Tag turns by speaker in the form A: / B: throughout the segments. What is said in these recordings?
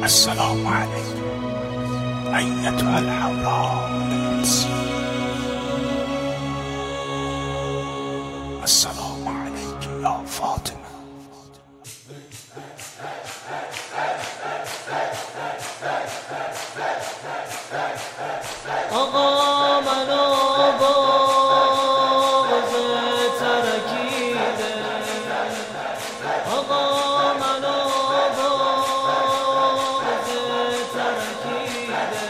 A: السلام عليك أيتها الحوراء القدسية. السلام عليك يا فاطمة.
B: آقا منو باز ترکیده، آقا منو باز ترکیده،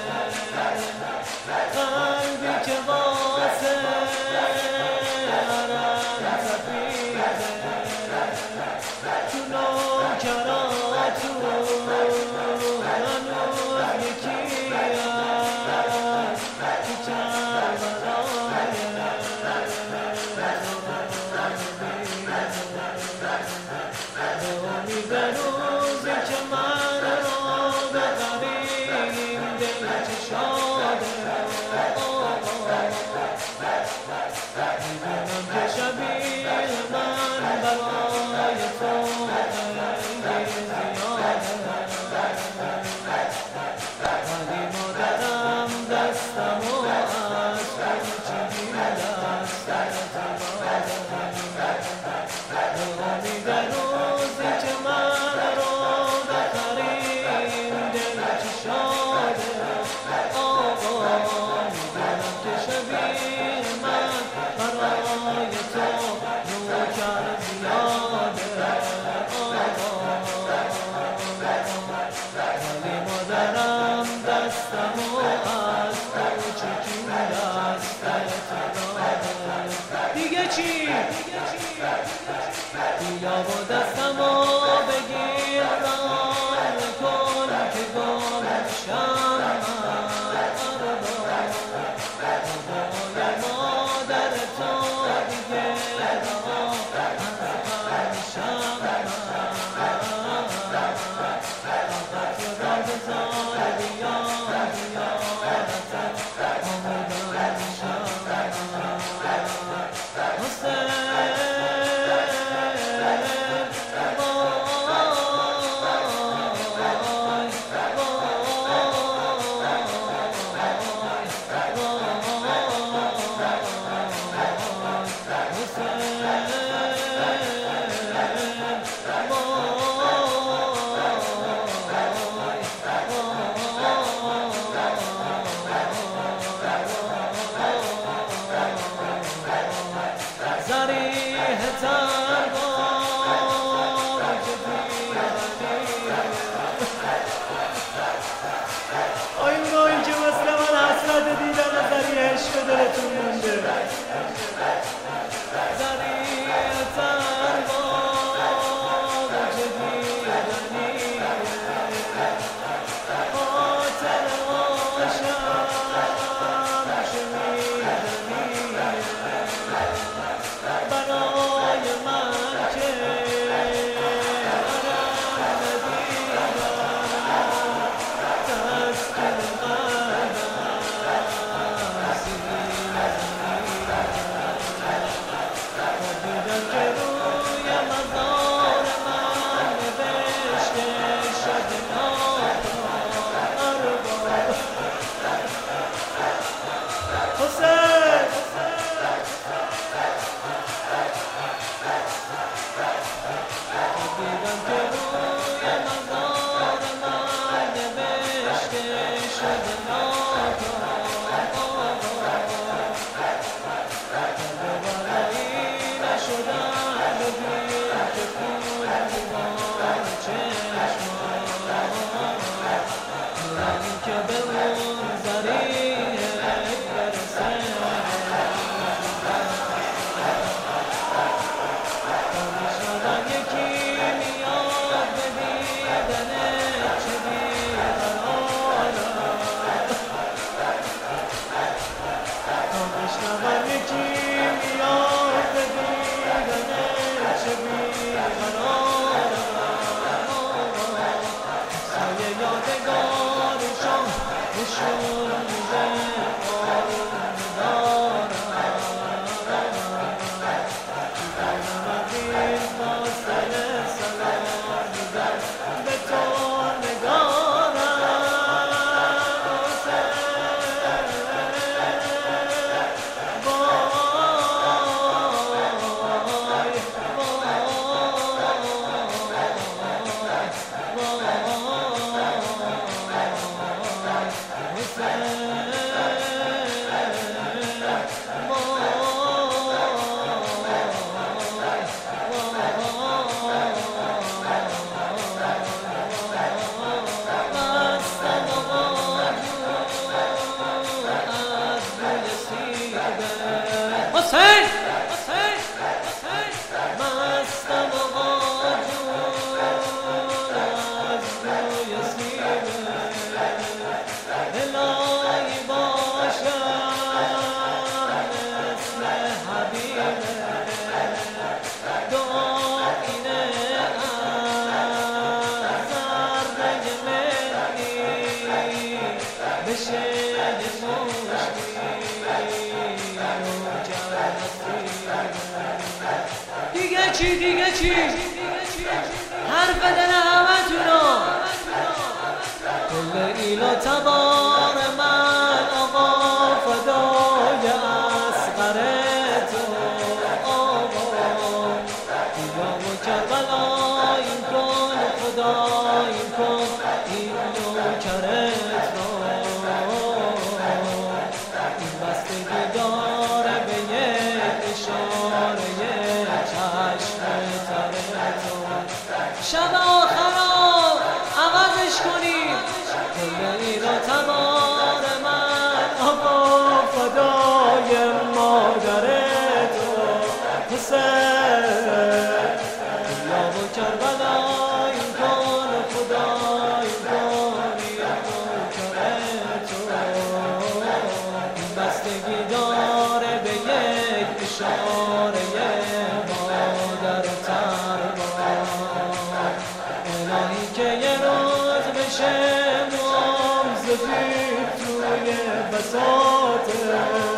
B: قلبی که واسه حرم تپیده، تو نوکراتو هنوز یکی بیا و دستمو بگیر ران کن که گم شم بابای مادر تو دیگه رها از شم فقط را بذار بیام زیارتت آمدن شم دلتون مونده به تو نگارم بشه یه مشتی دیگه چی حرف دل همه تونو کل ایلا تبار من آقا فدای اصغر تو آقا بیا و کربلا این کن خدا این کن این نوکرت را این بستگی داره به یک اشاره چشم تر تو شب آخرا عوضش کنیم کل اینا تبار من آقا فدای مادر تو حسین یا و کربلا این کن خدا این کن این نوکر تو این بستگی داره به یک اشاره مادر تر الهی که یه روز بشه موام زفید توی بساطه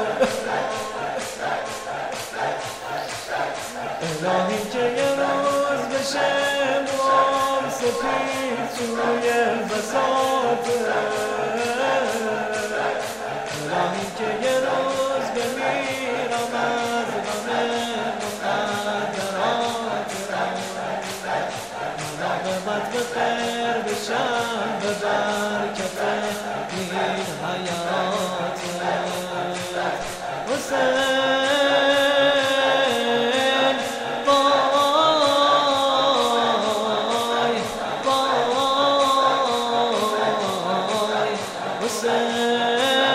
B: الهی که یه روز بشه موام سفید توی بساطه الهی که یه روز بمیرم از غم مقدرات عاقبت به خیر بشم به برکت این حیات حسین وای حسین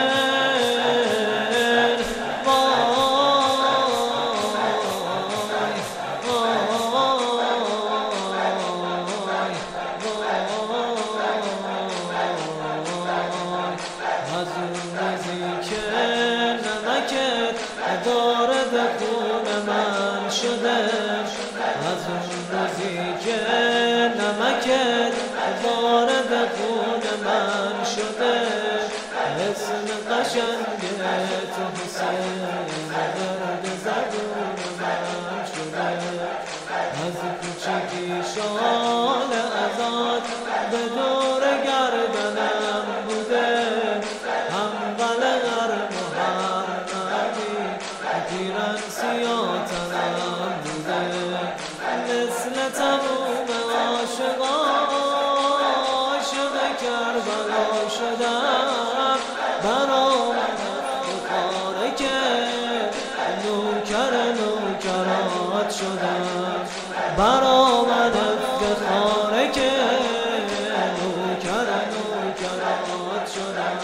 B: از اون روزی که نمکت وارد خون من شده از اون روزی که نمکت وارد خون من شده اسم قشنگ تو حسین ورد زبون من شده از کوچگی شال ازاد به دور گردنم بوده هم قلعر محرمی پیرن سیاه تنم بوده مثل تموم عاشقان عاشق کربلا شدم برآمد بخاره که نوکرات شدم برآمد افتخاره که نوکرات شدم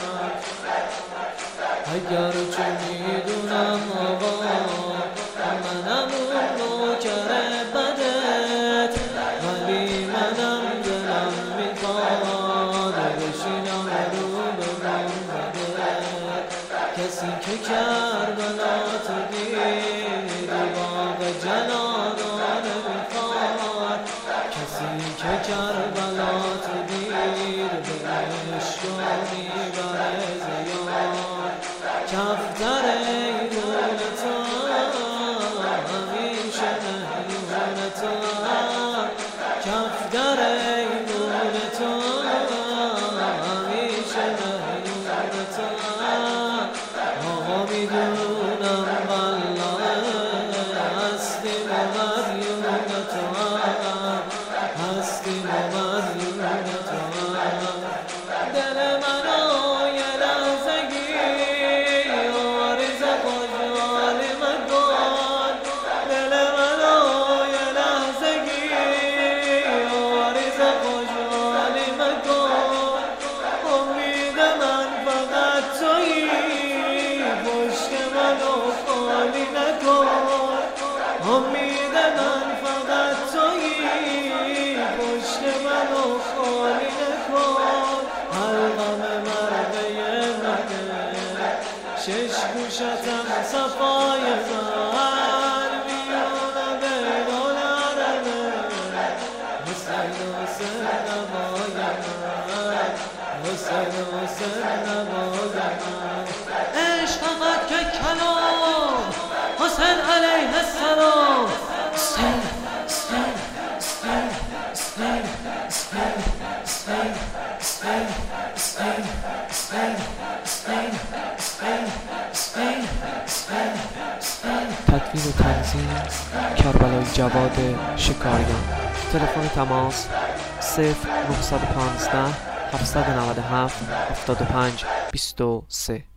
B: اگر چه میدونم آقا منم اون نوکر بدت ولی منم دلم میخواد بشینم رو به منبدت کسی که کربلا تو دید باغ جنانان میخواد کسی که کربلا تو دید بهش میبره زیاد کفتر ایمون تو همیشه مهیون تو کفتر ایمون تو همیشه مهیون تو آقا میدونم والله هستیم و مدیون تو هستیم و مدیون تو دل منو یه لحظگی آرز خوشحالی مکن دل منو یه لحظگی آرز خوشحالی مکن امید من فقط تویی پشت منو خالی نکن امید من فقط تویی پشت منو خالی نکن حلقم مرغه مده شش گوشتم صفای من میونه بین العربه حسین حسین نمای من حسین حسین نواز من عشق فقط که کلام حسین علیه السلام حسین حسین حسین حسین حسین حسین حسین حسین حسین حسین حسین حسین حسین.
C: تدوین و تنظیم کربلایی جواد شکاریان. تلفن تماس 0915 797 75 23.